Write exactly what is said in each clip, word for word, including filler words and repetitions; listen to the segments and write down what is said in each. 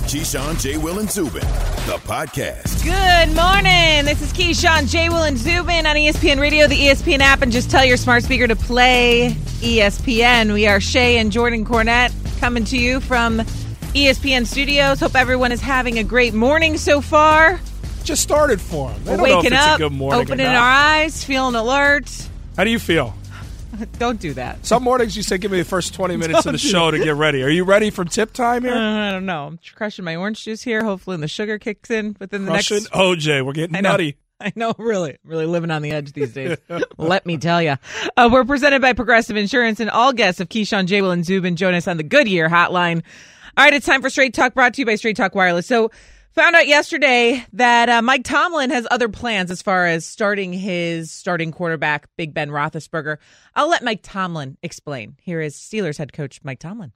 Keyshawn, J. Will, and Zubin, the podcast. Good morning. This is Keyshawn, J. Will, and Zubin on E S P N Radio, the E S P N app, and just tell your smart speaker to play E S P N. We are Shay and Jordan Cornette coming to you from E S P N Studios. Hope everyone is having a great morning so far. Just started for them. They We're don't waking know if it's up, a good morning opening or not. our eyes, feeling alert. How do you feel? Don't do that. Some mornings you say, give me the first twenty minutes Don't of the do show to get ready. Are you ready for tip time here? Uh, I don't know. I'm crushing my orange juice here. Hopefully the sugar kicks in within the Crushing next... O J. We're getting I know. nutty. I know, really. Really living on the edge these days. Let me tell you. Uh, we're presented by Progressive Insurance, and all guests of Keyshawn, J. Will, and Zubin join us on the Goodyear Hotline. All right, it's time for Straight Talk, brought to you by Straight Talk Wireless. So, found out yesterday that uh, Mike Tomlin has other plans as far as starting his starting quarterback, Big Ben Roethlisberger. I'll let Mike Tomlin explain. Here is Steelers head coach Mike Tomlin.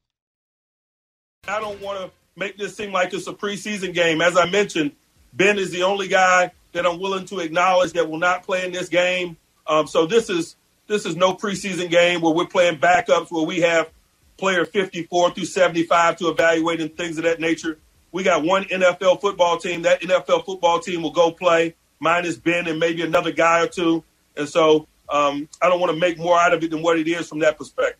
I don't want to make this seem like it's a preseason game. As I mentioned, Ben is the only guy that I'm willing to acknowledge that will not play in this game. Um, so this is this is no preseason game where we're playing backups, where we have player fifty-four through seventy-five to evaluate and things of that nature. We got one N F L football team. That N F L football team will go play. Mine is Ben and maybe another guy or two. And so um, I don't want to make more out of it than what it is from that perspective.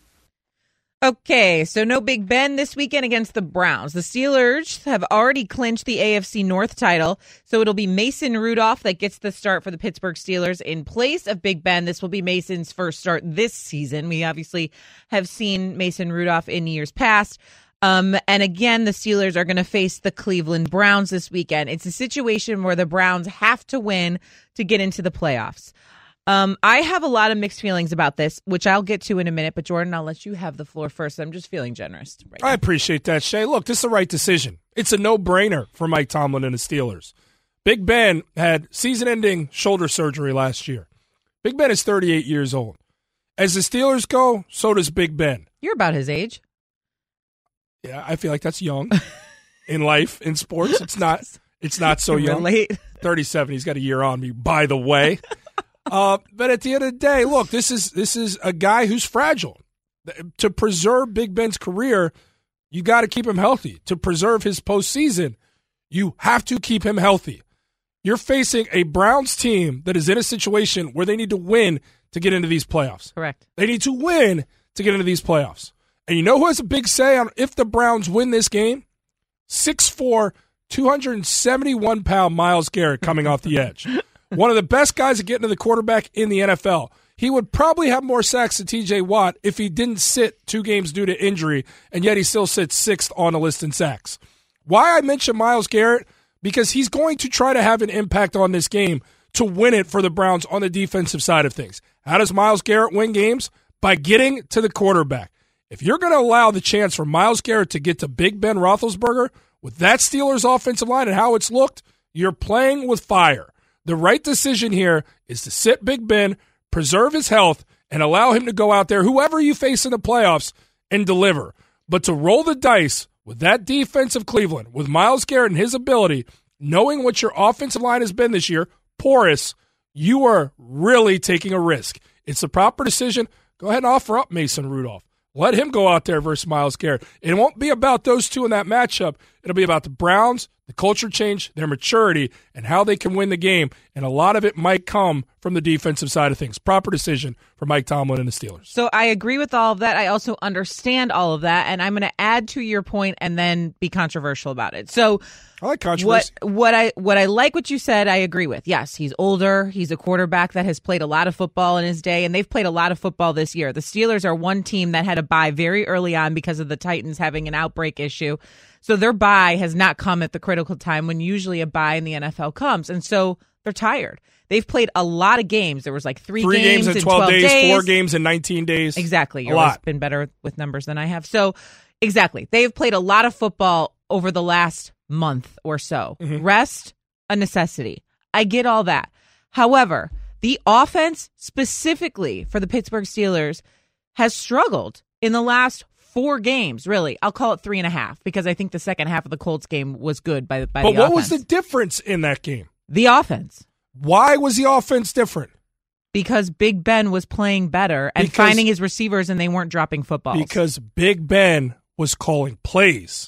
Okay, so no Big Ben this weekend against the Browns. The Steelers have already clinched the A F C North title, so it'll be Mason Rudolph that gets the start for the Pittsburgh Steelers in place of Big Ben. This will be Mason's first start this season. We obviously have seen Mason Rudolph in years past. Um, and again, the Steelers are going to face the Cleveland Browns this weekend. It's a situation where the Browns have to win to get into the playoffs. Um, I have a lot of mixed feelings about this, which I'll get to in a minute. But Jordan, I'll let you have the floor first. I'm just feeling generous right now. I appreciate that, Shay. Look, this is the right decision. It's a no-brainer for Mike Tomlin and the Steelers. Big Ben had season-ending shoulder surgery last year. Big Ben is thirty-eight years old. As the Steelers go, so does Big Ben. You're about his age. Yeah, I feel like that's young in life, in sports. It's not. It's not so young. Late. thirty-seven. He's got a year on me, by the way. uh, but at the end of the day, look, this is this is a guy who's fragile. To preserve Big Ben's career, you got to keep him healthy. To preserve his postseason, you have to keep him healthy. You're facing a Browns team that is in a situation where they need to win to get into these playoffs. Correct. They need to win to get into these playoffs. And you know who has a big say on if the Browns win this game? six foot four, two hundred seventy-one pound Myles Garrett coming off the edge. One of the best guys at getting to the quarterback in the N F L. He would probably have more sacks than T J Watt if he didn't sit two games due to injury, and yet he still sits sixth on the list in sacks. Why I mention Myles Garrett? Because he's going to try to have an impact on this game to win it for the Browns on the defensive side of things. How does Myles Garrett win games? By getting to the quarterback. If you're going to allow the chance for Myles Garrett to get to Big Ben Roethlisberger with that Steelers offensive line and how it's looked, you're playing with fire. The right decision here is to sit Big Ben, preserve his health, and allow him to go out there, whoever you face in the playoffs, and deliver. But to roll the dice with that defense of Cleveland, with Myles Garrett and his ability, knowing what your offensive line has been this year, porous, you are really taking a risk. It's the proper decision. Go ahead and offer up Mason Rudolph. Let him go out there versus Myles Garrett. It won't be about those two in that matchup. It'll be about the Browns, the culture change, their maturity, and how they can win the game. And a lot of it might come from the defensive side of things. Proper decision for Mike Tomlin and the Steelers. So I agree with all of that. I also understand all of that. And I'm going to add to your point and then be controversial about it. So I like controversy. What, what I what I like what you said, I agree with. Yes, he's older. He's a quarterback that has played a lot of football in his day, and they've played a lot of football this year. The Steelers are one team that had a bye very early on because of the Titans having an outbreak issue. So their bye has not come at the critical time when usually a bye in the N F L comes. And so they're tired. They've played a lot of games. There was like three, three games, games in twelve, twelve days, days, four games in nineteen days. Exactly. A You've lot. been better with numbers than I have. So exactly. They've played a lot of football over the last month or so. Mm-hmm. Rest, a necessity. I get all that. However, the offense specifically for the Pittsburgh Steelers has struggled in the last four games, really. I'll call it three and a half because I think the second half of the Colts game was good by, by but the what offense. was the difference in that game? The offense. Why was the offense different? Because Big Ben was playing better and Because- finding his receivers and they weren't dropping footballs. Because Big Ben was calling plays.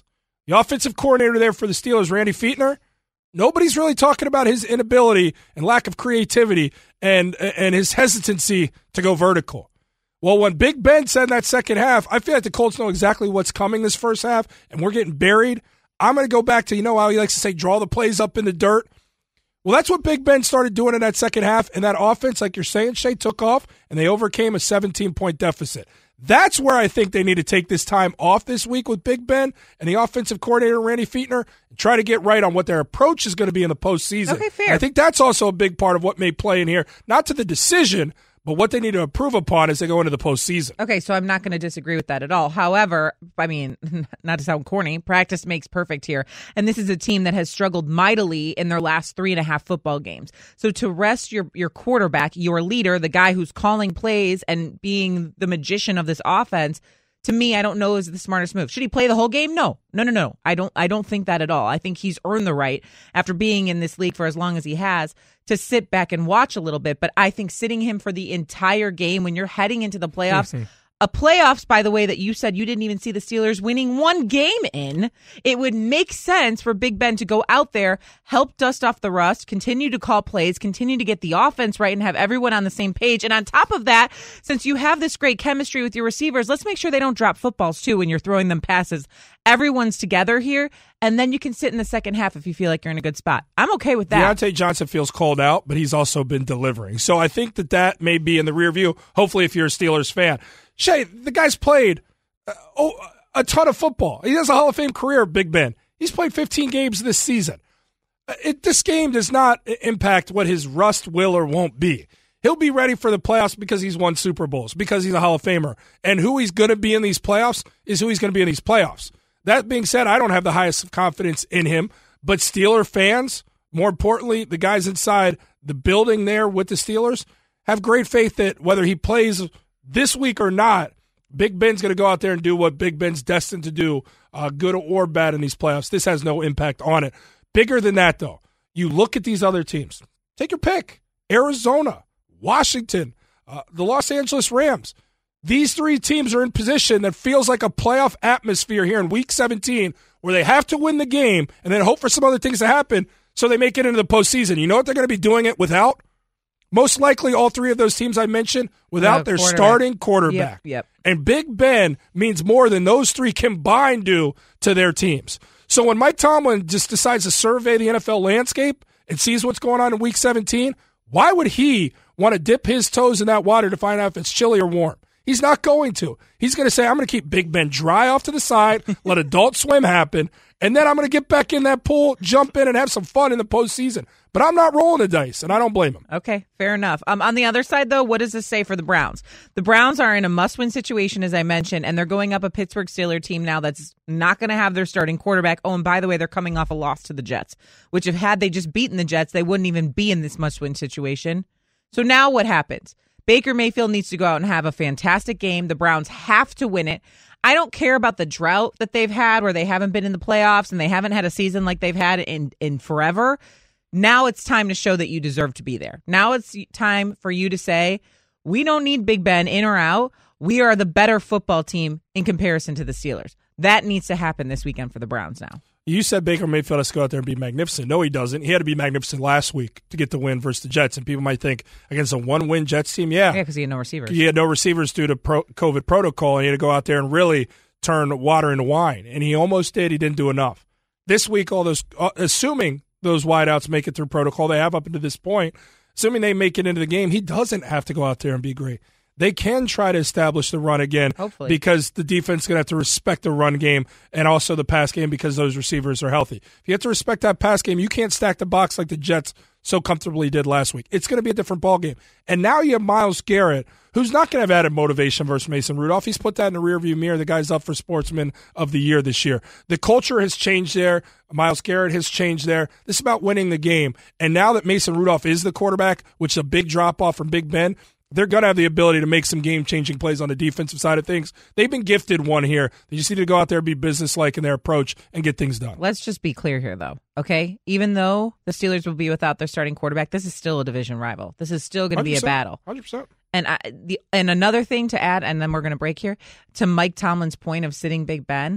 The offensive coordinator there for the Steelers, Randy Fichtner, nobody's really talking about his inability and lack of creativity and and his hesitancy to go vertical. Well, when Big Ben said in that second half, I feel like the Colts know exactly what's coming this first half, and we're getting buried. I'm going to go back to, you know how he likes to say, draw the plays up in the dirt. Well, that's what Big Ben started doing in that second half, and that offense, like you're saying, Shay, took off, and they overcame a seventeen-point deficit. That's where I think they need to take this time off this week with Big Ben and the offensive coordinator, Randy Fichtner, and try to get right on what their approach is going to be in the postseason. Okay, fair. I think that's also a big part of what may play in here, not to the decision, but what they need to improve upon as they go into the postseason. Okay, so I'm not going to disagree with that at all. However, I mean, not to sound corny, practice makes perfect here. And this is a team that has struggled mightily in their last three and a half football games. So to rest your, your quarterback, your leader, the guy who's calling plays and being the magician of this offense, to me, I don't know is the smartest move. Should he play the whole game? No. No, no, no. I don't I don't think that at all. I think he's earned the right, after being in this league for as long as he has, to sit back and watch a little bit. But I think sitting him for the entire game when you're heading into the playoffs, mm-hmm. a playoffs, by the way, that you said you didn't even see the Steelers winning one game in, it would make sense for Big Ben to go out there, help dust off the rust, continue to call plays, continue to get the offense right, and have everyone on the same page. And on top of that, since you have this great chemistry with your receivers, let's make sure they don't drop footballs too when you're throwing them passes. Everyone's together here, and then you can sit in the second half if you feel like you're in a good spot. I'm okay with that. Deontay Johnson feels called out, but he's also been delivering. So I think that that may be in the rear view, hopefully, if you're a Steelers fan. Shay, the guy's played uh, oh, a ton of football. He has a Hall of Fame career, Big Ben. He's played fifteen games this season. It, this game does not impact what his rust will or won't be. He'll be ready for the playoffs because he's won Super Bowls, because he's a Hall of Famer. And who he's going to be in these playoffs is who he's going to be in these playoffs. That being said, I don't have the highest confidence in him, but Steeler fans, more importantly, the guys inside the building there with the Steelers, have great faith that whether he plays this week or not, Big Ben's going to go out there and do what Big Ben's destined to do, uh, good or bad in these playoffs. This has no impact on it. Bigger than that, though, you look at these other teams. Take your pick. Arizona, Washington, uh, the Los Angeles Rams. These three teams are in position that feels like a playoff atmosphere here in Week seventeen, where they have to win the game and then hope for some other things to happen so they make it into the postseason. You know what they're going to be doing it without? Most likely all three of those teams I mentioned without uh, their starting quarterback. Yep, yep. And Big Ben means more than those three combined do to their teams. So when Mike Tomlin just decides to survey the N F L landscape and sees what's going on in Week seventeen, why would he want to dip his toes in that water to find out if it's chilly or warm? He's not going to. He's going to say, I'm going to keep Big Ben dry off to the side, let Adult Swim happen, and then I'm going to get back in that pool, jump in, and have some fun in the postseason. But I'm not rolling the dice, and I don't blame him. Okay, fair enough. Um, on the other side, though, what does this say for the Browns? The Browns are in a must-win situation, as I mentioned, and they're going up a Pittsburgh Steelers team now that's not going to have their starting quarterback. Oh, and by the way, they're coming off a loss to the Jets, which if had they just beaten the Jets, they wouldn't even be in this must-win situation. So now what happens? Baker Mayfield needs to go out and have a fantastic game. The Browns have to win it. I don't care about the drought that they've had where they haven't been in the playoffs and they haven't had a season like they've had in, in forever. Now it's time to show that you deserve to be there. Now it's time for you to say, we don't need Big Ben in or out. We are the better football team in comparison to the Steelers. That needs to happen this weekend for the Browns now. You said Baker Mayfield has to go out there and be magnificent. No, he doesn't. He had to be magnificent last week to get the win versus the Jets. And people might think, against a one-win Jets team, yeah. Yeah, because he had no receivers. He had no receivers due to pro- COVID protocol, and he had to go out there and really turn water into wine. And he almost did. He didn't do enough. This week, all those, uh, assuming those wideouts make it through protocol, they have up until this point, assuming they make it into the game, he doesn't have to go out there and be great. They can try to establish the run again, hopefully, because the defense is going to have to respect the run game and also the pass game because those receivers are healthy. If you have to respect that pass game, you can't stack the box like the Jets so comfortably did last week. It's going to be a different ballgame. And now you have Myles Garrett, who's not going to have added motivation versus Mason Rudolph. He's put that in the rearview mirror. The guy's up for Sportsman of the Year this year. The culture has changed there. Myles Garrett has changed there. This is about winning the game. And now that Mason Rudolph is the quarterback, which is a big drop-off from Big Ben, they're going to have the ability to make some game-changing plays on the defensive side of things. They've been gifted one here. They just need to go out there and be businesslike in their approach and get things done. Let's just be clear here, though, okay? Even though the Steelers will be without their starting quarterback, this is still a division rival. This is still going to be a battle. one hundred percent. And I, the and another thing to add, and then we're going to break here, to Mike Tomlin's point of sitting Big Ben,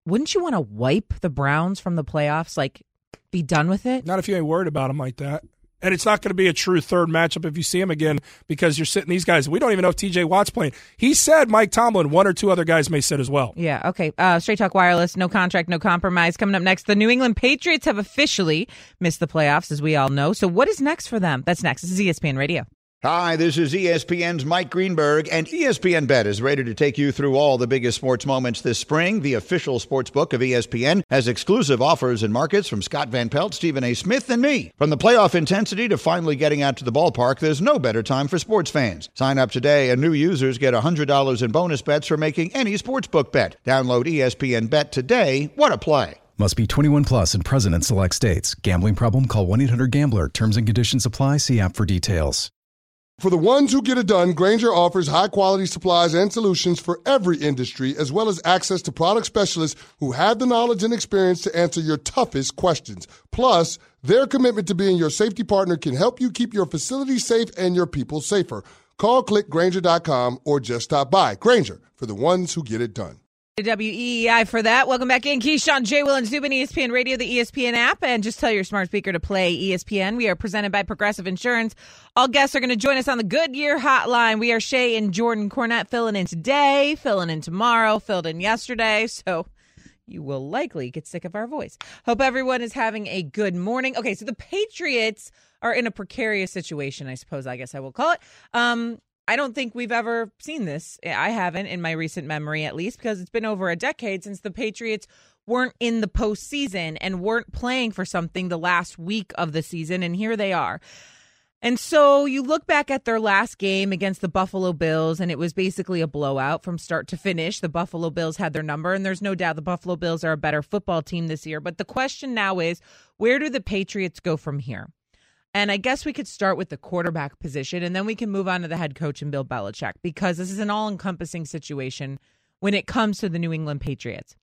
wouldn't you want to wipe the Browns from the playoffs? Like, be done with it? Not if you ain't worried about them like that. And it's not going to be a true third matchup if you see him again because you're sitting these guys. We don't even know if T J Watt's playing. He said Mike Tomlin, one or two other guys may sit as well. Yeah, okay. Uh, Straight Talk Wireless, no contract, no compromise. Coming up next, the New England Patriots have officially missed the playoffs, as we all know. So what is next for them? That's next. This is E S P N Radio. Hi, this is E S P N's Mike Greenberg, and E S P N Bet is ready to take you through all the biggest sports moments this spring. The official sports book of E S P N has exclusive offers and markets from Scott Van Pelt, Stephen A. Smith, and me. From the playoff intensity to finally getting out to the ballpark, there's no better time for sports fans. Sign up today, and new users get one hundred dollars in bonus bets for making any sportsbook bet. Download E S P N Bet today. What a play. Must be twenty-one plus and present in select states. Gambling problem? Call one eight hundred gambler. Terms and conditions apply. See app for details. For the ones who get it done, Grainger offers high-quality supplies and solutions for every industry, as well as access to product specialists who have the knowledge and experience to answer your toughest questions. Plus, their commitment to being your safety partner can help you keep your facility safe and your people safer. Call click Grainger dot com or just stop by. Grainger, for the ones who get it done. W E E I for that. Welcome back in. Keyshawn, J. Will, and Zubin, E S P N Radio, the E S P N app, and just tell your smart speaker to play E S P N. We are presented by Progressive Insurance. All guests are going to join us on the Goodyear Hotline. We are Shay and Jordan Cornette filling in today, filling in tomorrow, filled in yesterday, so you will likely get sick of our voice. Hope everyone is having a good morning. Okay, so the Patriots are in a precarious situation, I suppose, I guess I will call it. Um... I don't think we've ever seen this. I haven't in my recent memory, at least, because it's been over a decade since the Patriots weren't in the postseason and weren't playing for something the last week of the season, and here they are. And so you look back at their last game against the Buffalo Bills, and it was basically a blowout from start to finish. The Buffalo Bills had their number, and there's no doubt the Buffalo Bills are a better football team this year. But the question now is, where do the Patriots go from here? And I guess we could start with the quarterback position, and then we can move on to the head coach and Bill Belichick, because this is an all-encompassing situation when it comes to the New England Patriots.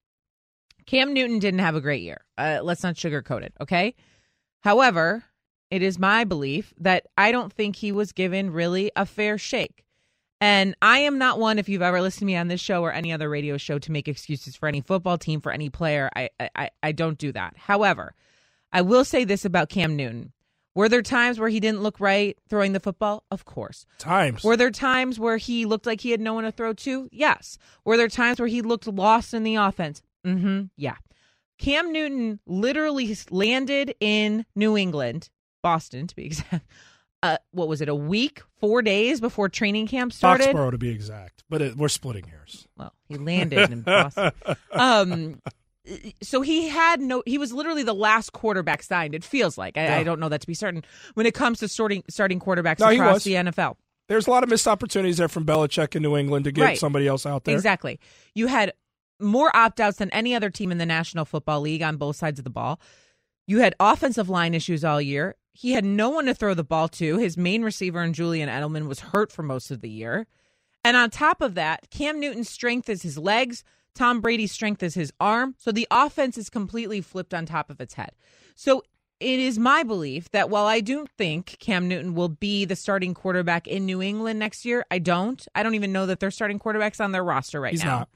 Cam Newton didn't have a great year. Uh, let's not sugarcoat it, okay? However, it is my belief that I don't think he was given really a fair shake. And I am not one, if you've ever listened to me on this show or any other radio show, to make excuses for any football team, for any player. I I, I don't do that. However, I will say this about Cam Newton. Were there times where he didn't look right throwing the football? Of course. Times. Were there times where he looked like he had no one to throw to? Yes. Were there times where he looked lost in the offense? Mm-hmm. Yeah. Cam Newton literally landed in New England, Boston to be exact. Uh, what was it, a week, four days before training camp started? Foxborough to be exact, but it, we're splitting hairs. Well, he landed in Boston. Um So he had no, he was literally the last quarterback signed, it feels like. I, Yeah. I don't know that to be certain. When it comes to starting starting quarterbacks No, he across was. the N F L. There's a lot of missed opportunities there from Belichick in New England to get Right. somebody else out there. Exactly. You had more opt-outs than any other team in the National Football League on both sides of the ball. You had offensive line issues all year. He had no one to throw the ball to. His main receiver in Julian Edelman was hurt for most of the year. And on top of that, Cam Newton's strength is his legs. Tom Brady's strength is his arm. So the offense is completely flipped on top of its head. So it is my belief that while I do think Cam Newton will be the starting quarterback in New England next year, I don't. I don't even know that they're starting quarterbacks on their roster right He's now. not.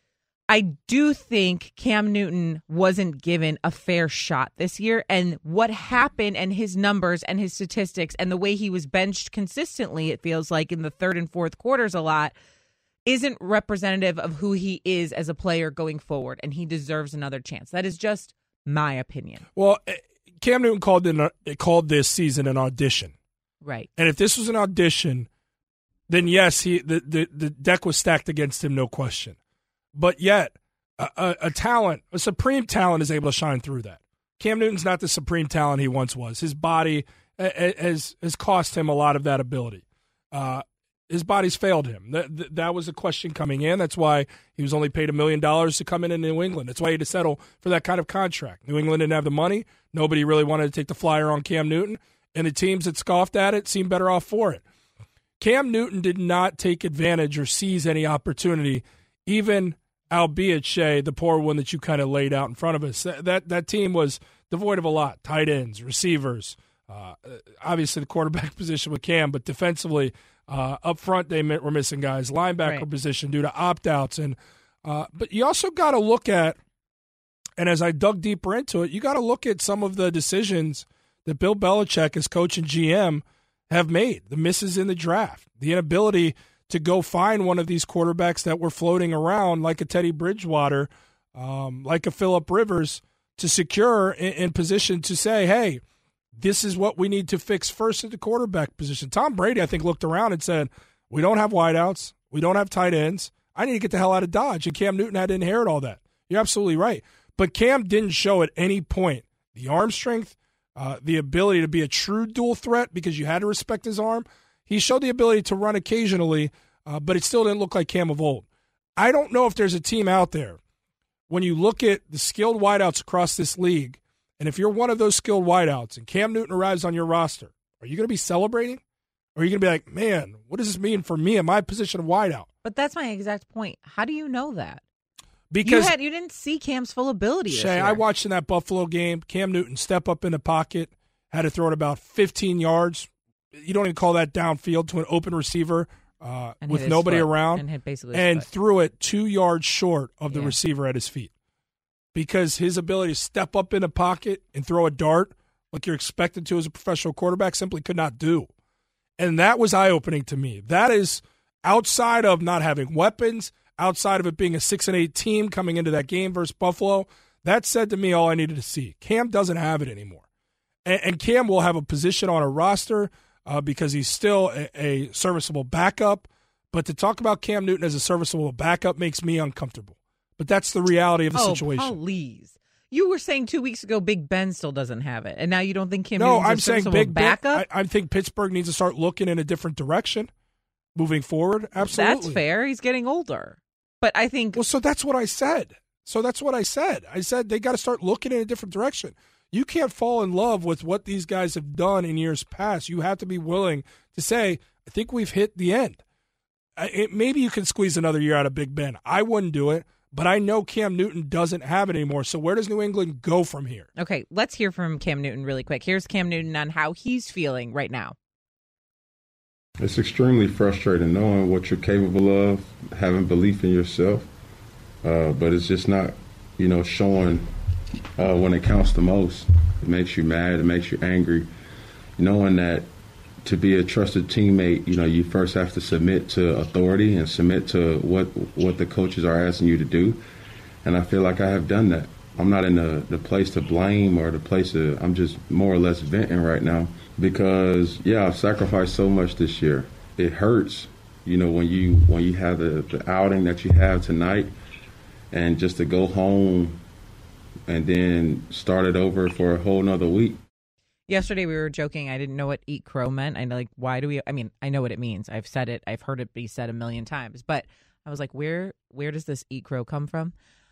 I do think Cam Newton wasn't given a fair shot this year. And what happened and his numbers and his statistics and the way he was benched consistently, it feels like in the third and fourth quarters a lot, isn't representative of who he is as a player going forward, and he deserves another chance. That is just my opinion. Well, Cam Newton called in, called this season an audition. Right. And if this was an audition, then yes, he the, the, the deck was stacked against him, no question. But yet, a, a, a talent, a supreme talent is able to shine through that. Cam Newton's not the supreme talent he once was. His body has, has cost him a lot of that ability. Uh His body's failed him. That, that was a question coming in. That's why he was only paid a million dollars to come in in New England. That's why he had to settle for that kind of contract. New England didn't have the money. Nobody really wanted to take the flyer on Cam Newton, and the teams that scoffed at it seemed better off for it. Cam Newton did not take advantage or seize any opportunity, even albeit, Shay, the poor one that you kind of laid out in front of us. That that, that team was devoid of a lot. Tight ends, receivers, uh, obviously the quarterback position with Cam, but defensively, Uh, up front, they were missing guys. Linebacker right. position due to opt-outs. and uh, But you also got to look at And as I dug deeper into it, you got to look at some of the decisions that Bill Belichick as coach and G M have made. The misses in the draft, the inability to go find one of these quarterbacks that were floating around like a Teddy Bridgewater, um, like a Phillip Rivers, to secure in, in position to say, hey, this is what we need to fix first at the quarterback position. Tom Brady, I think, looked around and said, we don't have wideouts. We don't have tight ends. I need to get the hell out of Dodge. And Cam Newton had to inherit all that. You're absolutely right. But Cam didn't show at any point the arm strength, uh, the ability to be a true dual threat because you had to respect his arm. He showed the ability to run occasionally, uh, but it still didn't look like Cam of old. I don't know if there's a team out there, when you look at the skilled wideouts across this league, and if you're one of those skilled wideouts and Cam Newton arrives on your roster, are you going to be celebrating? Or are you going to be like, man, what does this mean for me in my position of wideout? But that's my exact point. How do you know that? Because you, had, you didn't see Cam's full ability. Shay, I watched in that Buffalo game, Cam Newton step up in the pocket, had to throw it about fifteen yards. You don't even call that downfield to an open receiver uh, with nobody around. And, hit basically and threw it two yards short of the yeah. receiver at his feet. Because his ability to step up in a pocket and throw a dart like you're expected to as a professional quarterback simply could not do. And that was eye-opening to me. That is outside of not having weapons, outside of it being a six and eight team coming into that game versus Buffalo. That said to me all I needed to see. Cam doesn't have it anymore. And, and Cam will have a position on a roster uh, because he's still a, a serviceable backup. But to talk about Cam Newton as a serviceable backup makes me uncomfortable. But that's the reality of the oh, situation. Please. You were saying two weeks ago Big Ben still doesn't have it, and now you don't think Cam no, Newton's I'm a saying Big backup? Ben, I, I think Pittsburgh needs to start looking in a different direction moving forward. Absolutely. That's fair. He's getting older. But I think... Well, so that's what I said. So that's what I said. I said they got to start looking in a different direction. You can't fall in love with what these guys have done in years past. You have to be willing to say, I think we've hit the end. It, maybe you can squeeze another year out of Big Ben. I wouldn't do it. But I know Cam Newton doesn't have it anymore. So where does New England go from here? Okay, let's hear from Cam Newton really quick. Here's Cam Newton on how he's feeling right now. It's extremely frustrating knowing what you're capable of, having belief in yourself. Uh, but it's just not, you know, showing uh, when it counts the most. It makes you mad. It makes you angry. Knowing that to be a trusted teammate, you know, you first have to submit to authority and submit to what what the coaches are asking you to do. And I feel like I have done that. I'm not in the, the place to blame or the place to, I'm just more or less venting right now because, yeah, I've sacrificed so much this year. It hurts, you know, when you when you have the, the outing that you have tonight and just to go home and then start it over for a whole nother week. Yesterday we were joking. I didn't know what eat crow meant. I know, like, why do we? I mean, I know what it means. I've said it. I've heard it be said a million times. But I was like, where, where does this eat crow come from?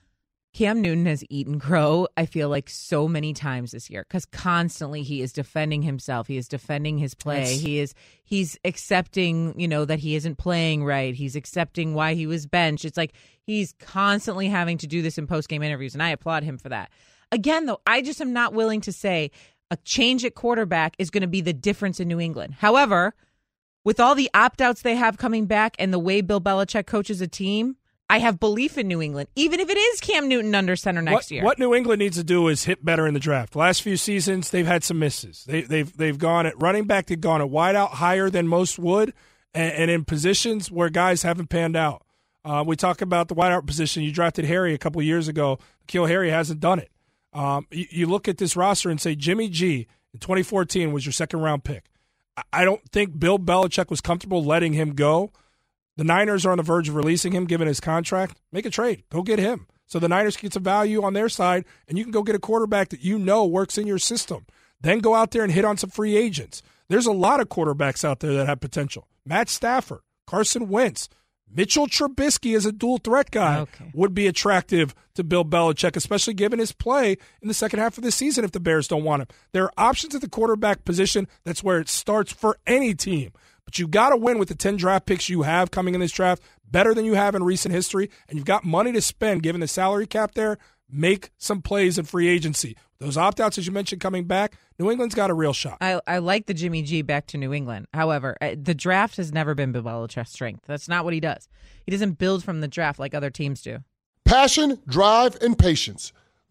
Cam Newton has eaten crow, I feel like, so many times this year because constantly he is defending himself. He is defending his play. Yes. He is he's accepting, you know, that he isn't playing right. He's accepting why he was benched. It's like he's constantly having to do this in post game interviews, and I applaud him for that. Again, though, I just am not willing to say a change at quarterback is going to be the difference in New England. However, with all the opt-outs they have coming back and the way Bill Belichick coaches a team, I have belief in New England, even if it is Cam Newton under center next what, year. What New England needs to do is hit better in the draft. The last few seasons, they've had some misses. They, they've they've gone at running back, they've gone at wideout higher than most would, and, and in positions where guys haven't panned out. Uh, we talk about the wideout position. You drafted Harry a couple years ago. Kill Harry hasn't done it. Um, you, you look at this roster and say Jimmy G in twenty fourteen was your second round pick. I don't think Bill Belichick was comfortable letting him go. The Niners are on the verge of releasing him, given his contract. Make a trade. Go get him. So the Niners get some value on their side, and you can go get a quarterback that you know works in your system. Then go out there and hit on some free agents. There's a lot of quarterbacks out there that have potential. Matt Stafford, Carson Wentz, Mitchell Trubisky as a dual threat guy okay. would be attractive to Bill Belichick, especially given his play in the second half of the season if the Bears don't want him. There are options at the quarterback position. That's where it starts for any team. But you got to win with the ten draft picks you have coming in this draft, better than you have in recent history, and you've got money to spend given the salary cap there. Make some plays in free agency. Those opt-outs, as you mentioned, coming back, New England's got a real shot. I, I like the Jimmy G back to New England. However, the draft has never been Bill Belichick's strength. That's not what he does. He doesn't build from the draft like other teams do. Passion, drive, and patience.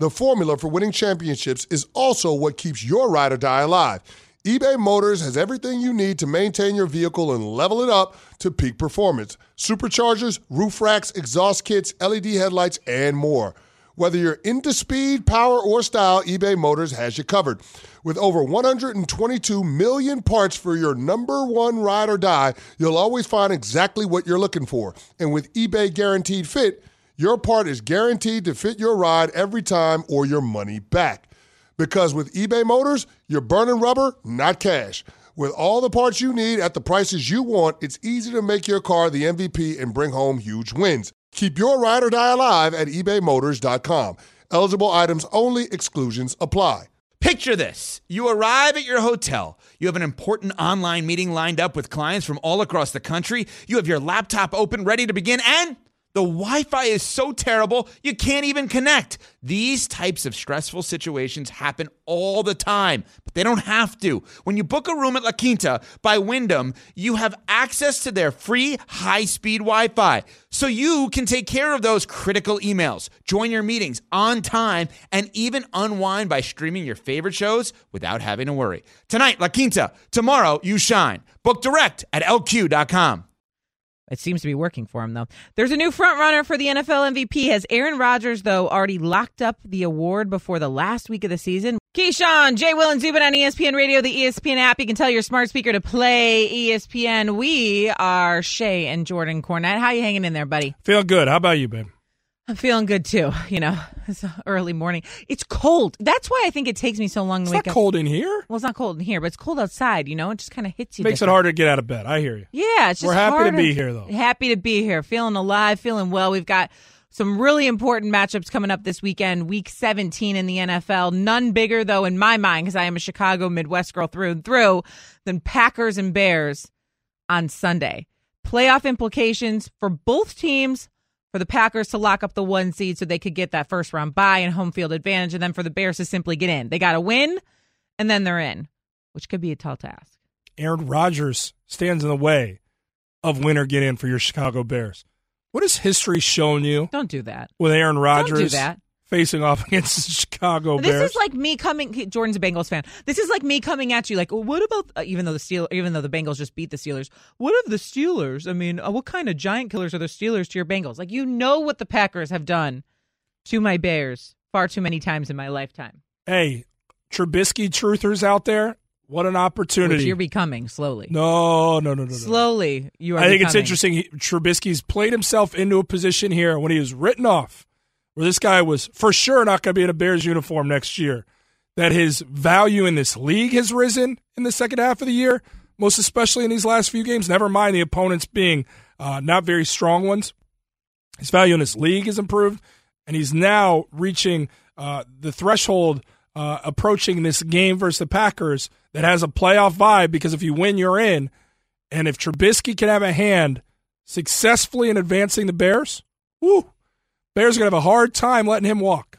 The formula for winning championships is also what keeps your ride or die alive. eBay Motors has everything you need to maintain your vehicle and level it up to peak performance. Superchargers, roof racks, exhaust kits, L E D headlights, and more. Whether you're into speed, power, or style, eBay Motors has you covered. With over one hundred twenty-two million parts for your number one ride or die, you'll always find exactly what you're looking for. And with eBay Guaranteed Fit, your part is guaranteed to fit your ride every time or your money back. Because with eBay Motors, you're burning rubber, not cash. With all the parts you need at the prices you want, it's easy to make your car the M V P and bring home huge wins. Keep your ride or die alive at ebay motors dot com. Eligible items only. Exclusions apply. Picture this. You arrive at your hotel. You have an important online meeting lined up with clients from all across the country. You have your laptop open, ready to begin, and the Wi-Fi is so terrible, you can't even connect. These types of stressful situations happen all the time, but they don't have to. When you book a room at La Quinta by Wyndham, you have access to their free high-speed Wi-Fi, so you can take care of those critical emails, join your meetings on time, and even unwind by streaming your favorite shows without having to worry. Tonight, La Quinta. Tomorrow, you shine. Book direct at L Q dot com. It seems to be working for him, though. There's a new front runner for the N F L M V P. Has Aaron Rodgers, though, already locked up the award before the last week of the season? Keyshawn, Jay, Will, and Zubin on E S P N Radio, the E S P N app. You can tell your smart speaker to play E S P N. We are Shay and Jordan Cornette. How you hanging in there, buddy? Feel good. How about you, babe? I'm feeling good, too. You know, it's early morning. It's cold. That's why I think it takes me so long to it's wake up. It's not cold in here. Well, it's not cold in here, but it's cold outside, you know? It just kind of hits you. Makes different. it harder to get out of bed. I hear you. Yeah, it's just We're happy harder. to be here, though. Happy to be here. Feeling alive, feeling well. We've got some really important matchups coming up this weekend, week seventeen in the N F L. None bigger, though, in my mind, because I am a Chicago Midwest girl through and through, than Packers and Bears on Sunday. Playoff implications for both teams. For the Packers to lock up the one seed so they could get that first round bye and home field advantage, and then for the Bears to simply get in. They got to win, and then they're in, which could be a tall task. Aaron Rodgers stands in the way of win or get in for your Chicago Bears. What has history shown you? Don't do that. With Aaron Rodgers Don't do that. facing off against the Chicago this Bears. This is like me coming. Jordan's a Bengals fan. This is like me coming at you like, well, what about uh, even though the Steel, even though the Bengals just beat the Steelers? What of the Steelers? I mean, uh, what kind of giant killers are the Steelers to your Bengals? Like, you know what the Packers have done to my Bears far too many times in my lifetime. Hey, Trubisky truthers out there, what an opportunity! Which you're becoming slowly. No, no, no, no, no. Slowly, you are. I think becoming. it's interesting. He, Trubisky's played himself into a position here when he was written off, where this guy was for sure not going to be in a Bears uniform next year, that his value in this league has risen in the second half of the year, most especially in these last few games, never mind the opponents being uh, not very strong ones. His value in this league has improved, and he's now reaching uh, the threshold, uh, approaching this game versus the Packers that has a playoff vibe, because if you win, you're in. And if Trubisky can have a hand successfully in advancing the Bears, whoo, Bears are going to have a hard time letting him walk.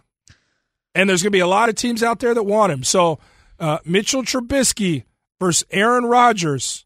And there's going to be a lot of teams out there that want him. So uh, Mitchell Trubisky versus Aaron Rodgers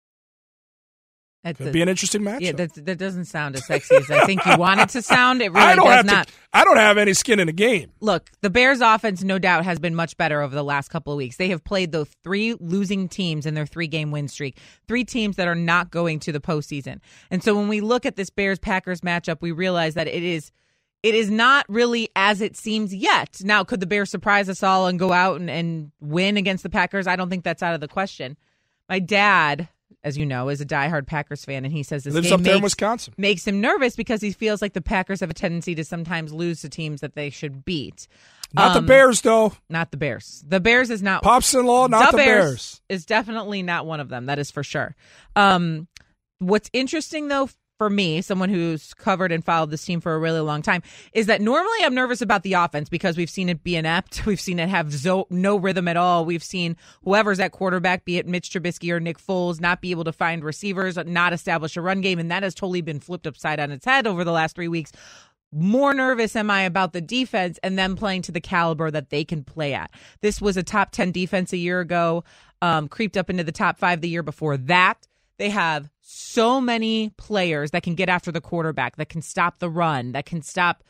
could be an interesting matchup. Yeah, that, that doesn't sound as sexy as I think you want it to sound. It really I don't does have not. To, I don't have any skin in the game. Look, the Bears' offense, no doubt, has been much better over the last couple of weeks. They have played those three losing teams in their three-game win streak, three teams that are not going to the postseason. And so when we look at this Bears-Packers matchup, we realize that it is It is not really as it seems yet. Now, could the Bears surprise us all and go out and, and win against the Packers? I don't think that's out of the question. My dad, as you know, is a diehard Packers fan, and he says this lives game up there makes, in Wisconsin. makes him nervous because he feels like the Packers have a tendency to sometimes lose to teams that they should beat. Not um, the Bears, though. Not the Bears. The Bears is not. Pops-in-law, not the, the Bears. Bears. Is definitely not one of them. That is for sure. Um, what's interesting, though, for me, someone who's covered and followed this team for a really long time, is that normally I'm nervous about the offense because we've seen it be inept. We've seen it have zo- no rhythm at all. We've seen whoever's at quarterback, be it Mitch Trubisky or Nick Foles, not be able to find receivers, not establish a run game, and that has totally been flipped upside on its head over the last three weeks. More nervous am I about the defense and them playing to the caliber that they can play at. This was a top ten defense a year ago, um, creeped up into the top five the year before that. They have so many players that can get after the quarterback, that can stop the run, that can stop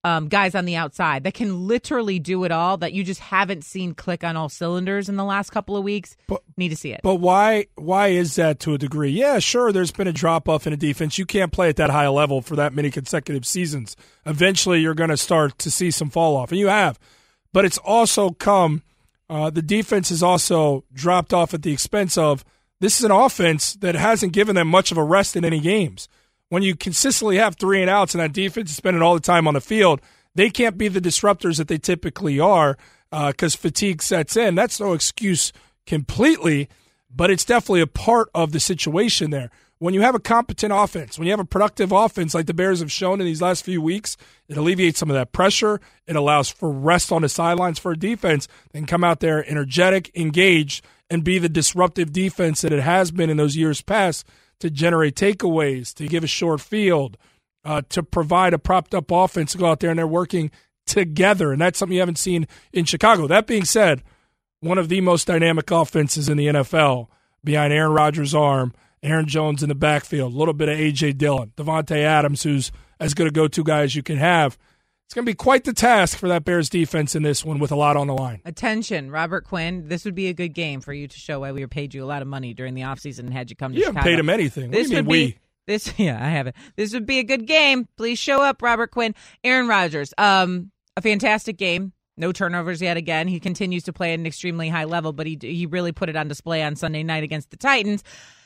um, guys on the outside that can literally do it all that you just haven't seen click on all cylinders in the last couple of weeks. But, Need to see it. But why why is that to a degree? Yeah, sure, there's been a drop-off in a defense. You can't play at that high level for that many consecutive seasons. Eventually, you're going to start to see some fall-off, and you have. But it's also come uh, – the defense has also dropped off at the expense of – this is an offense that hasn't given them much of a rest in any games. When you consistently have three and outs and that defense is spending all the time on the field, they can't be the disruptors that they typically are because uh, fatigue sets in. That's no excuse completely, but it's definitely a part of the situation there. When you have a competent offense, when you have a productive offense like the Bears have shown in these last few weeks, it alleviates some of that pressure. It allows for rest on the sidelines for a defense and come out there energetic, engaged, and be the disruptive defense that it has been in those years past to generate takeaways, to give a short field, uh, to provide a propped-up offense to go out there, and they're working together, and that's something you haven't seen in Chicago. That being said, one of the most dynamic offenses in the N F L behind Aaron Rodgers' arm, Aaron Jones in the backfield, a little bit of A J. Dillon, Devontae Adams, who's as good a go-to guy as you can have. It's going to be quite the task for that Bears defense in this one with a lot on the line. Attention, Robert Quinn. This would be a good game for you to show why we paid you a lot of money during the offseason and had you come to you Chicago. You haven't paid him anything. This what do you mean would be, we? This, yeah, I haven't. This would be a good game. Please show up, Robert Quinn. Aaron Rodgers, um, a fantastic game. No turnovers yet again. He continues to play at an extremely high level, but he he really put it on display on Sunday night against the Titans.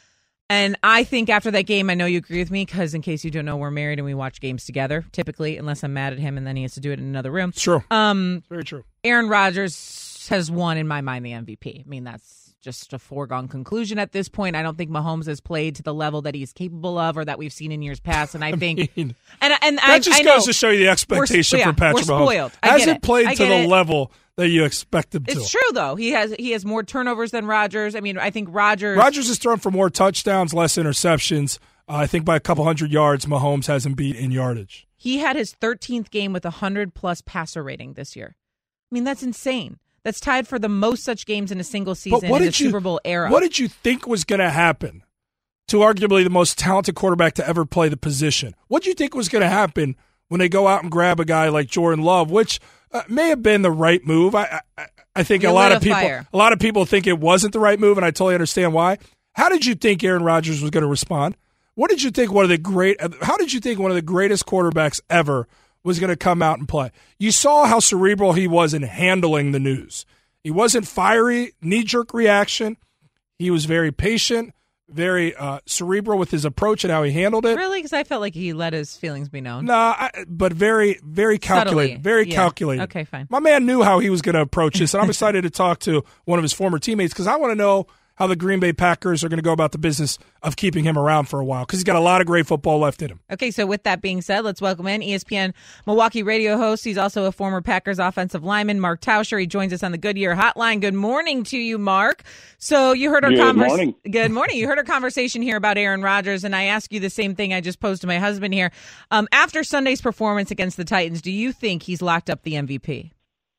And I think after that game, I know you agree with me because in case you don't know, we're married and we watch games together, typically, unless I'm mad at him and then he has to do it in another room. It's true. Um, Very true. Aaron Rodgers has won, in my mind, the M V P. I mean, that's just a foregone conclusion at this point. I don't think Mahomes has played to the level that he's capable of or that we've seen in years past. And I, I think mean, and, and that I, just I goes know, to show you the expectation yeah, for Patrick we're Mahomes. spoiled. I Hasn't get it. played I to get the it. level that you expect him to. It's true, though. He has he has more turnovers than Rodgers. I mean, I think Rodgers... Rodgers has thrown for more touchdowns, less interceptions. Uh, I think by a couple hundred yards, Mahomes hasn't beat in yardage. He had his thirteenth game with a one hundred plus passer rating this year. I mean, that's insane. That's tied for the most such games in a single season in the you, Super Bowl era. What did you think was going to happen to arguably the most talented quarterback to ever play the position? What did you think was going to happen when they go out and grab a guy like Jordan Love, which uh, may have been the right move? I, I, I think you a lot of a people, fire. a lot of people think it wasn't the right move, and I totally understand why. How did you think Aaron Rodgers was going to respond? What did you think one of the great? How did you think one of the greatest quarterbacks ever was going to come out and play? You saw how cerebral he was in handling the news. He wasn't fiery, knee-jerk reaction. He was very patient, very uh, cerebral with his approach and how he handled it. Really? Because I felt like he let his feelings be known. Nah, I, but very, very calculated. Subtly. Very Yeah. calculated. Okay, fine. My man knew how he was going to approach this, and I'm excited to talk to one of his former teammates because I want to know how the Green Bay Packers are going to go about the business of keeping him around for a while because he's got a lot of great football left in him. Okay, so with that being said, let's welcome in E S P N Milwaukee radio host. He's also a former Packers offensive lineman, Mark Tauscher. He joins us on the Goodyear Hotline. Good morning to you, Mark. So you heard our Good conversation. morning. Good morning. You heard our conversation here about Aaron Rodgers, and I ask you the same thing I just posed to my husband here. Um, after Sunday's performance against the Titans, do you think he's locked up the M V P?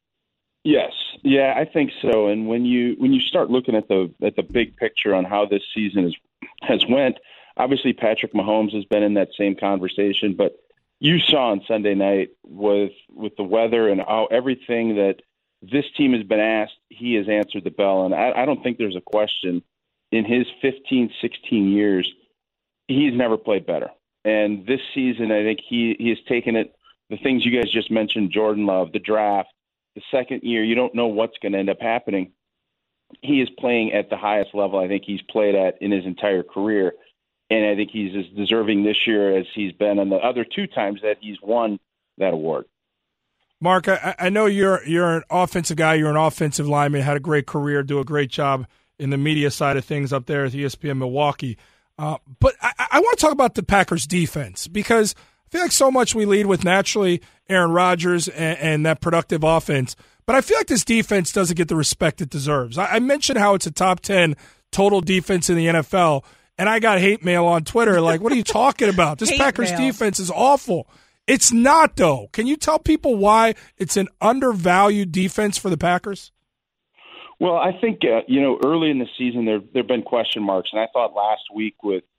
Yes, yeah, I think so. And when you when you start looking at the at the big picture on how this season has has went, obviously Patrick Mahomes has been in that same conversation. But you saw on Sunday night with with the weather and how everything that this team has been asked, he has answered the bell. And I, I don't think there's a question in his fifteen, sixteen years, he's never played better. And this season, I think he he has taken it. The things you guys just mentioned, Jordan Love, the draft. The second year, you don't know what's going to end up happening. He is playing at the highest level I think he's played at in his entire career. And I think he's as deserving this year as he's been on the other two times that he's won that award. Mark, I, I know you're you're an offensive guy. You're an offensive lineman, had a great career, do a great job in the media side of things up there at E S P N Milwaukee. Uh, but I, I want to talk about the Packers defense because I feel like so much we lead with naturally Aaron Rodgers and, and that productive offense. But I feel like this defense doesn't get the respect it deserves. I, I mentioned how it's a top ten total defense in the N F L, and I got hate mail on Twitter like, what are you talking about? This Hate Packers mail. defense is awful. It's not, though. Can you tell people why it's an undervalued defense for the Packers? Well, I think, uh, you know, early in the season there there have been question marks. And I thought last week with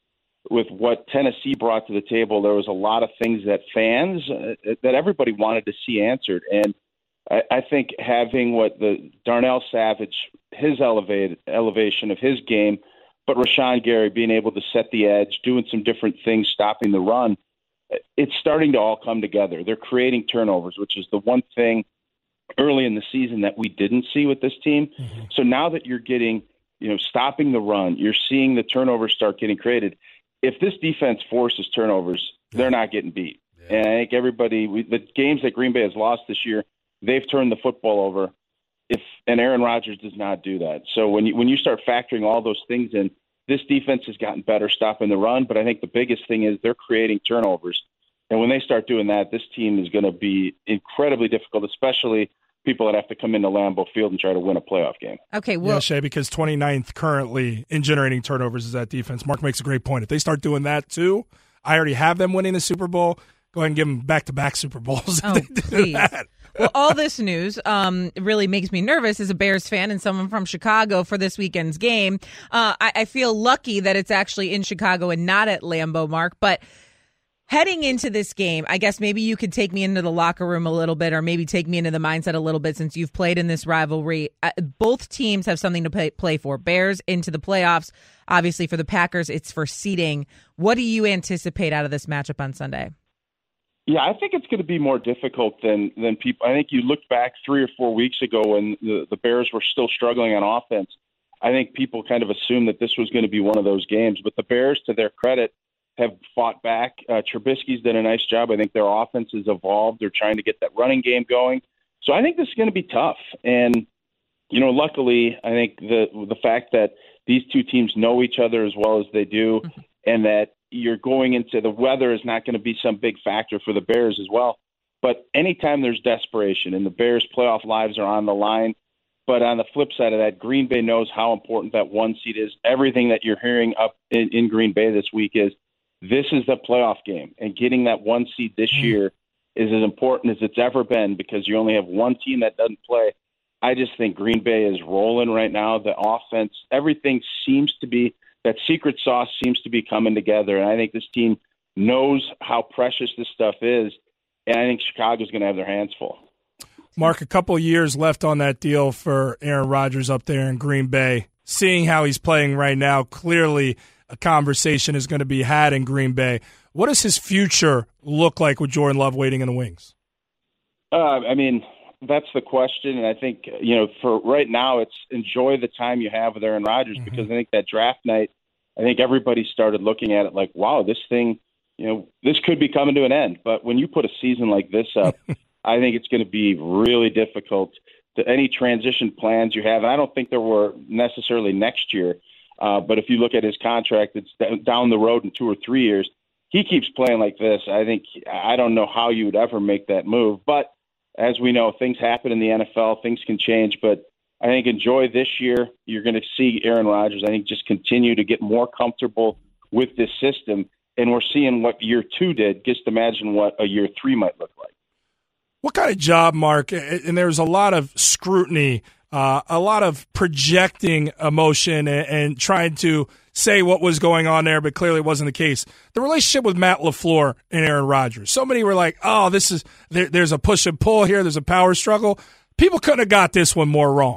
with what Tennessee brought to the table, there was a lot of things that fans, uh, that everybody wanted to see answered. And I, I think having what the Darnell Savage, his elevated elevation of his game, but Rashawn Gary being able to set the edge, doing some different things, stopping the run, it's starting to all come together. They're creating turnovers, which is the one thing early in the season that we didn't see with this team. Mm-hmm. So now that you're getting, you know, stopping the run, you're seeing the turnovers start getting created. If this defense forces turnovers, they're not getting beat. Yeah. And I think everybody, we, the games that Green Bay has lost this year, they've turned the football over. If and Aaron Rodgers does not do that. So when you when you start factoring all those things in, this defense has gotten better stopping the run. But I think the biggest thing is they're creating turnovers. And when they start doing that, this team is going to be incredibly difficult, especially people that have to come into Lambeau Field and try to win a playoff game. Okay, well, yeah, Shay, because twenty-ninth currently in generating turnovers is that defense. Mark makes a great point. If they start doing that too, I already have them winning the Super Bowl. Go ahead and give them back-to-back Super Bowls. Oh, please. Well, all this news um, really makes me nervous as a Bears fan and someone from Chicago for this weekend's game. Uh, I, I feel lucky that it's actually in Chicago and not at Lambeau, Mark, but heading into this game, I guess maybe you could take me into the locker room a little bit, or maybe take me into the mindset a little bit since you've played in this rivalry. Uh, both teams have something to play, play for. Bears into the playoffs. Obviously, for the Packers, it's for seeding. What do you anticipate out of this matchup on Sunday? Yeah, I think it's going to be more difficult than than people. I think you look back three or four weeks ago when the, the Bears were still struggling on offense. I think people kind of assumed that this was going to be one of those games. But the Bears, to their credit, have fought back. Uh, Trubisky's done a nice job. I think their offense has evolved. They're trying to get that running game going. So I think this is going to be tough. And, you know, luckily, I think the the fact that these two teams know each other as well as they do, mm-hmm. and that you're going into the weather is not going to be some big factor for the Bears as well. But anytime there's desperation and the Bears' playoff lives are on the line, but on the flip side of that, Green Bay knows how important that one seed is. Everything that you're hearing up in, in Green Bay this week is this is the playoff game, and getting that one seed this year is as important as it's ever been because you only have one team that doesn't play. I just think Green Bay is rolling right now. The offense, everything seems to be, that secret sauce seems to be coming together, and I think this team knows how precious this stuff is, and I think Chicago's going to have their hands full. Mark, a couple of years left on that deal for Aaron Rodgers up there in Green Bay. Seeing how he's playing right now, clearly a conversation is going to be had in Green Bay. What does his future look like with Jordan Love waiting in the wings? Uh, I mean, that's the question, and I think, you know, for right now, it's enjoy the time you have with Aaron Rodgers, mm-hmm. because I think that draft night, I think everybody started looking at it like, wow, this thing, you know, this could be coming to an end. But when you put a season like this up, I think it's going to be really difficult to any transition plans you have. And I don't think there were necessarily next year, uh, but if you look at his contract, it's down the road in two or three years. He keeps playing like this. I think I don't know how you would ever make that move, but as we know, things happen in the N F L. Things can change, but I think enjoy this year. You're going to see Aaron Rodgers, I think, just continue to get more comfortable with this system. And we're seeing what year two did. Just imagine what a year three might look like. What kind of job, Mark? And there's a lot of scrutiny, uh, a lot of projecting emotion and, and trying to say what was going on there, but clearly it wasn't the case. The relationship with Matt LaFleur and Aaron Rodgers. So many were like, oh, this is there, there's a push and pull here. There's a power struggle. People couldn't have got this one more wrong.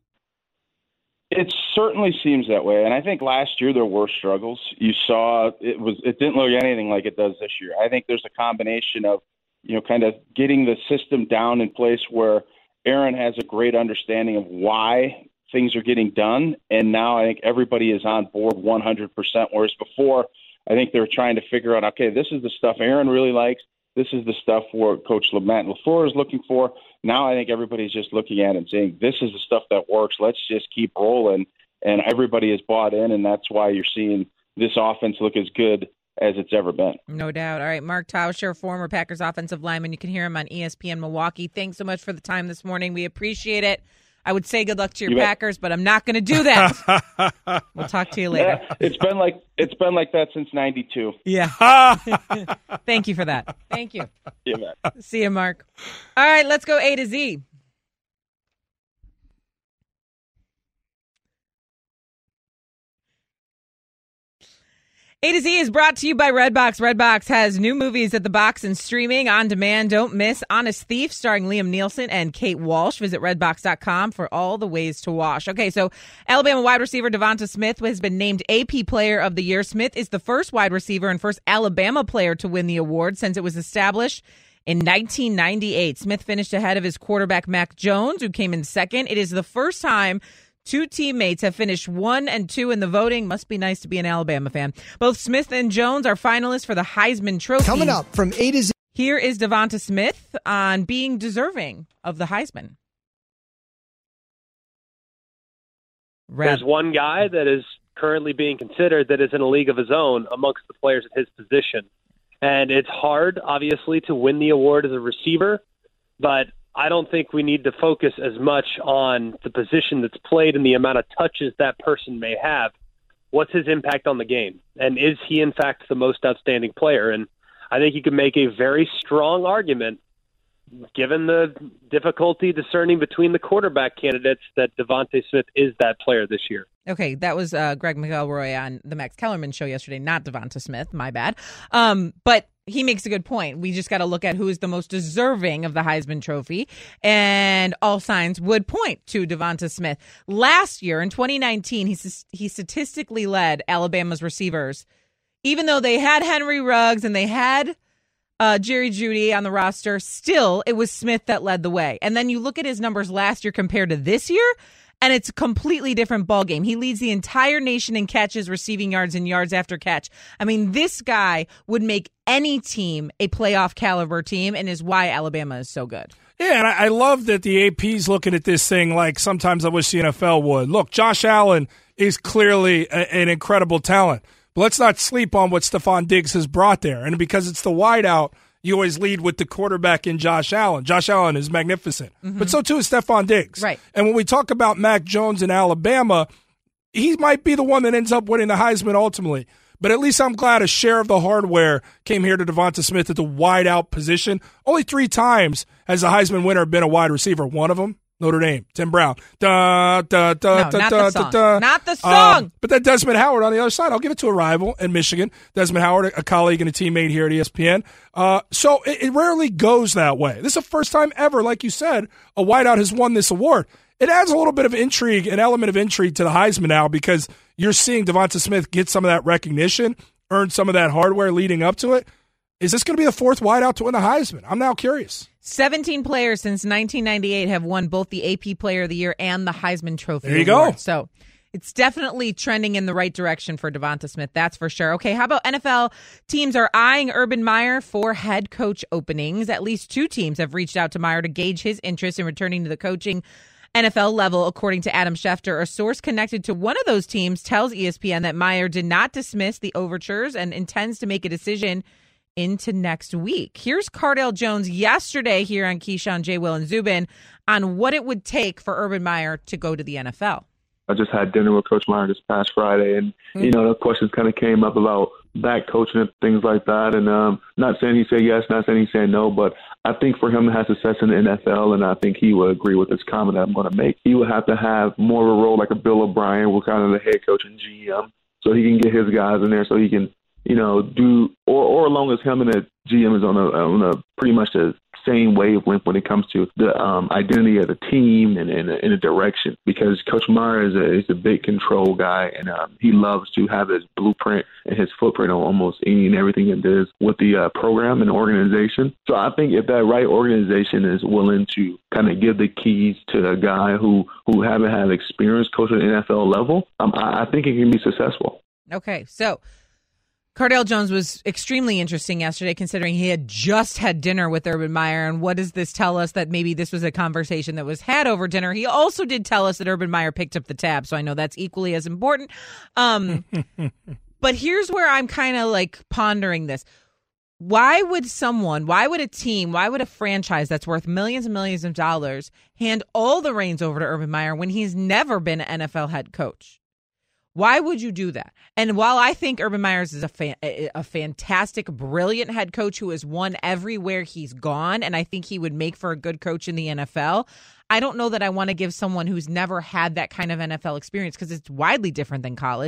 It certainly seems that way. And I think last year there were struggles. You saw it was it didn't look anything like it does this year. I think there's a combination of, you know, kind of getting the system down in place where Aaron has a great understanding of why things are getting done. And now I think everybody is on board one hundred percent. Whereas before, I think they were trying to figure out, okay, this is the stuff Aaron really likes. This is the stuff where Coach Matt LaFleur is looking for. Now I think everybody's just looking at it and saying, this is the stuff that works. Let's just keep rolling. And everybody is bought in, and that's why you're seeing this offense look as good as it's ever been. No doubt. All right, Mark Tauscher, former Packers offensive lineman. You can hear him on E S P N Milwaukee. Thanks so much for the time this morning. We appreciate it. I would say good luck to your you Packers, bet. But I'm not going to do that. We'll talk to you later. Yeah, it's been like it's been like that since ninety-two. Yeah. Thank you for that. Thank you. You bet. See you, Mark. All right, let's go A to Z. A to Z is brought to you by Redbox. Redbox has new movies at the box and streaming on demand. Don't miss Honest Thief, starring Liam Neeson and Kate Walsh. Visit redbox dot com for all the ways to wash. Okay, so Alabama wide receiver Devonta Smith has been named A P Player of the Year. Smith is the first wide receiver and first Alabama player to win the award since it was established in nineteen ninety-eight. Smith finished ahead of his quarterback Mac Jones, who came in second. It is the first time two teammates have finished one and two in the voting. Must be nice to be an Alabama fan. Both Smith and Jones are finalists for the Heisman Trophy. Coming up from A to Z. Here is Devonta Smith on being deserving of the Heisman. Red. There's one guy that is currently being considered that is in a league of his own amongst the players at his position. And it's hard, obviously, to win the award as a receiver, but I don't think we need to focus as much on the position that's played and the amount of touches that person may have. What's his impact on the game? And is he, in fact, the most outstanding player? And I think you can make a very strong argument, given the difficulty discerning between the quarterback candidates, that Devonta Smith is that player this year. Okay, that was uh, Greg McElroy on the Max Kellerman show yesterday, not Devonta Smith, my bad. Um, but he makes a good point. We just got to look at who is the most deserving of the Heisman Trophy, and all signs would point to Devonta Smith. Last year, in twenty nineteen, he, he statistically led Alabama's receivers, even though they had Henry Ruggs and they had uh, Jerry Jeudy on the roster. Still, it was Smith that led the way. And then you look at his numbers last year compared to this year, and it's a completely different ballgame. He leads the entire nation in catches, receiving yards, and yards after catch. I mean, this guy would make any team a playoff caliber team, and is why Alabama is so good. Yeah, and I, I love that the A P's looking at this thing like sometimes I wish the N F L would. Look, Josh Allen is clearly a, an incredible talent, but let's not sleep on what Stephon Diggs has brought there. And because it's the wideout, you always lead with the quarterback in Josh Allen. Josh Allen is magnificent, mm-hmm. but so too is Stephon Diggs. Right. And when we talk about Mac Jones in Alabama, he might be the one that ends up winning the Heisman ultimately. But at least I'm glad a share of the hardware came here to Devonta Smith at the wideout position. Only three times has a Heisman winner been a wide receiver. One of them, Notre Dame, Tim Brown. Da, da, da, no, da, not, da, the song. Da, da. not the song. Um, but then Desmond Howard on the other side. I'll give it to a rival in Michigan. Desmond Howard, a colleague and a teammate here at E S P N. Uh, so it, it rarely goes that way. This is the first time ever, like you said, a wideout has won this award. It adds a little bit of intrigue, an element of intrigue to the Heisman now, because you're seeing Devonta Smith get some of that recognition, earn some of that hardware leading up to it. Is this going to be the fourth wideout to win the Heisman? I'm now curious. seventeen players since nineteen ninety-eight have won both the A P Player of the Year and the Heisman Trophy There you award. go. So it's definitely trending in the right direction for Devonta Smith, that's for sure. Okay, how about N F L teams are eyeing Urban Meyer for head coach openings? At least two teams have reached out to Meyer to gauge his interest in returning to the coaching N F L level, according to Adam Schefter. A source connected to one of those teams tells E S P N that Meyer did not dismiss the overtures and intends to make a decision into next week. Here's Cardale Jones yesterday here on Keyshawn, J. Will, and Zubin on what it would take for Urban Meyer to go to the N F L. I just had dinner with Coach Meyer this past Friday, and, mm-hmm. you know, the questions kind of came up about back coaching and things like that. And um, not saying he said yes, not saying he said no, but I think for him to have success in the N F L, and I think he would agree with this comment that I'm going to make, he would have to have more of a role like a Bill O'Brien, with kind of the head coach and G M, so he can get his guys in there so he can, you know, do, or, or as long as him and the G M is on a, on a pretty much the same wavelength when it comes to the um, identity of the team and in a, a direction. Because Coach Meyer is a, is a big control guy, and um, he loves to have his blueprint and his footprint on almost any and everything it does with the uh, program and the organization. So I think if that right organization is willing to kind of give the keys to a guy who, who haven't had experience coaching at the N F L level, um, I, I think it can be successful. Okay, so Cardale Jones was extremely interesting yesterday, considering he had just had dinner with Urban Meyer. And what does this tell us? That maybe this was a conversation that was had over dinner. He also did tell us that Urban Meyer picked up the tab, so I know that's equally as important. Um, but here's where I'm kind of like pondering this. Why would someone, why would a team, why would a franchise that's worth millions and millions of dollars hand all the reins over to Urban Meyer when he's never been an N F L head coach? Why would you do that? And while I think Urban Myers is a fan, a fantastic, brilliant head coach who has won everywhere he's gone, and I think he would make for a good coach in the N F L, I don't know that I want to give someone who's never had that kind of N F L experience, because it's widely different than college,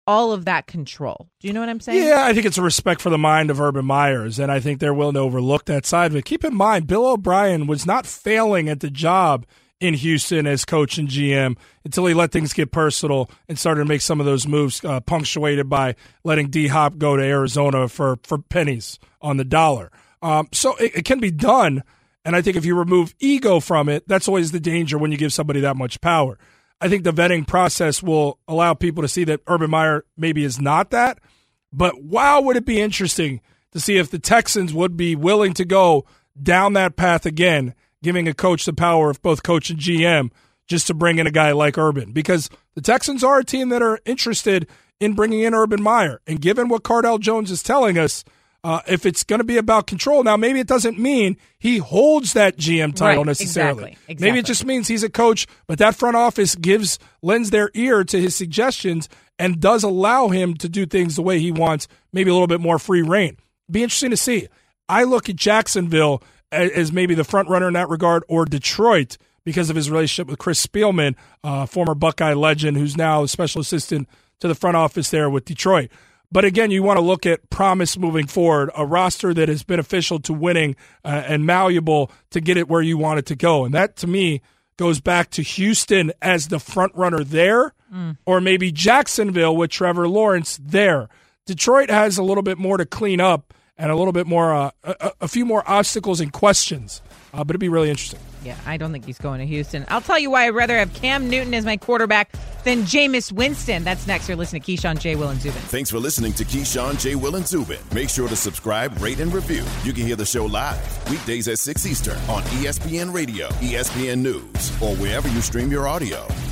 all of that control. Do you know what I'm saying? Yeah, I think it's a respect for the mind of Urban Meyers, and I think they're willing to overlook that side of it. Keep in mind, Bill O'Brien was not failing at the job in Houston as coach and G M until he let things get personal and started to make some of those moves, uh, punctuated by letting D-Hop go to Arizona for, for pennies on the dollar. Um, so it, it can be done, and I think if you remove ego from it, that's always the danger when you give somebody that much power. I think the vetting process will allow people to see that Urban Meyer maybe is not that, but wow, would it be interesting to see if the Texans would be willing to go down that path again, giving a coach the power of both coach and G M just to bring in a guy like Urban, because the Texans are a team that are interested in bringing in Urban Meyer. And given what Cardale Jones is telling us, uh, if it's going to be about control, now maybe it doesn't mean he holds that G M title right, necessarily. Exactly, exactly. Maybe it just means he's a coach, but that front office gives lends their ear to his suggestions and does allow him to do things the way he wants, maybe a little bit more free reign. Be interesting to see. I look at Jacksonville as maybe the front runner in that regard, or Detroit because of his relationship with Chris Spielman, uh, former Buckeye legend, who's now a special assistant to the front office there with Detroit. But again, you want to look at promise moving forward, a roster that is beneficial to winning uh, and malleable to get it where you want it to go. And that, to me, goes back to Houston as the front runner there, mm. or maybe Jacksonville with Trevor Lawrence there. Detroit has a little bit more to clean up and a little bit more, uh, a, a few more obstacles and questions. Uh, but it'd be really interesting. Yeah, I don't think he's going to Houston. I'll tell you why I'd rather have Cam Newton as my quarterback than Jameis Winston. That's next. You're listening to Keyshawn, J. Will, and Zubin. Thanks for listening to Keyshawn, J. Will, and Zubin. Make sure to subscribe, rate, and review. You can hear the show live weekdays at six Eastern on E S P N Radio, E S P N News, or wherever you stream your audio.